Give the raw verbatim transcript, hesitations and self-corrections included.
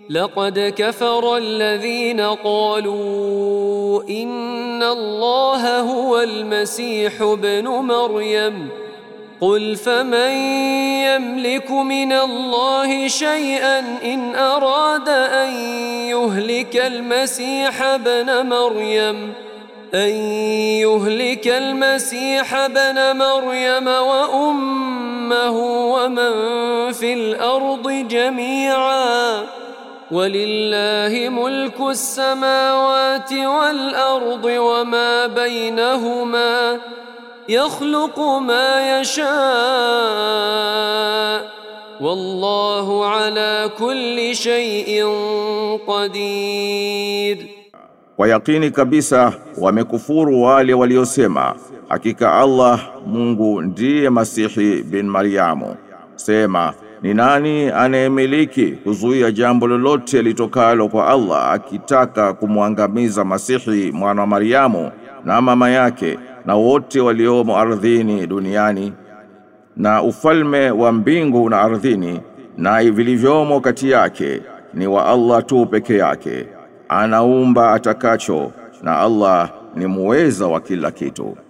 لقد كفر الذين قالوا إن الله هو المسيح ابن مريم قل فمن يملك من الله شيئا إن أراد أن يهلك المسيح ابن مريم أن يهلك المسيح ابن مريم وأمه ومن في الأرض جميعا ولله ملك السماوات والأرض وما بينهما يخلق ما يشاء والله على كل شيء قدير. Kwa yakini kabisa wamekufuru wale waliosema hakika Allah Mungu ndiye Masihi bin Maryamu. Sema, ni nani anayemiliki kuzuia jambo lolote litokalo kwa Allah akitaka kumwangamiza Masihi mwana wa Maryamu na mama yake na wote waliomo ardhini duniani? Na ufalme wa mbingu na ardhini na vilivyomo kati yake ni wa Allah tu peke yake. Anaumba atakacho na Allah ni muweza wa kila kitu.